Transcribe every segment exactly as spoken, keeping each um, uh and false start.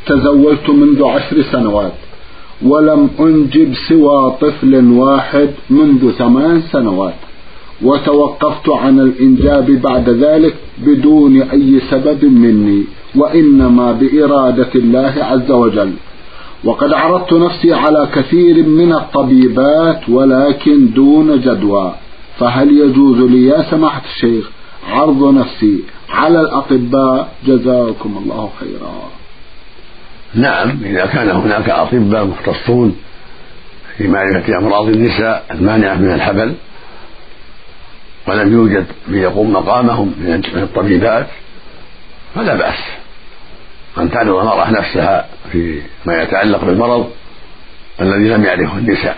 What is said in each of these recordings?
تزوجت منذ عشر سنوات ولم أنجب سوى طفل واحد منذ ثمان سنوات، وتوقفت عن الإنجاب بعد ذلك بدون أي سبب مني، وإنما بإرادة الله عز وجل. وقد عرضت نفسي على كثير من الطبيبات ولكن دون جدوى، فهل يجوز لي يا سماحة الشيخ عرض نفسي على الأطباء؟ جزاكم الله خيرا. نعم، إذا كان هناك أطباء مختصون في معرفة أمراض النساء المانعة من الحمل ولم يوجد من يقوم مقامهم من الطبيبات فلا بأس أن تعرض المرأة نفسها في ما يتعلق بالمرض الذي لم يعرفه النساء.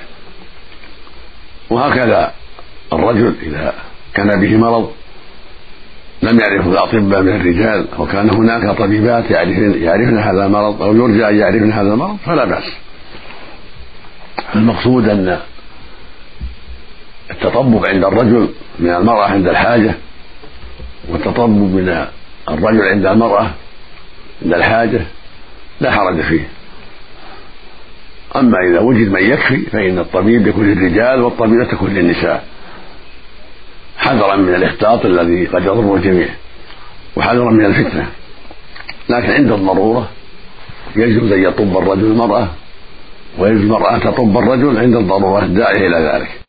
وهكذا الرجل إذا كان به مرض لم يعرفه الأطباء من الرجال وكان هناك طبيبات يعرفن هذا المرض أو يرجى أن يعرفن هذا المرض فلا بأس. المقصود أن التطبب عند الرجل من المرأة عند الحاجة، والتطبب من الرجل عند المرأة عند الحاجة لا حرج فيه. أما إذا وجد من يكفي فإن الطبيب يكون للرجال والطبيبة تكون للنساء، حذرا من الاختلاط الذي قد يضر الجميع وحذرا من الفتنة. لكن عند الضرورة يجوز أن يطب الرجل المرأة ويجوز المرأة تطب الرجل عند الضرورة الداعية إلى ذلك.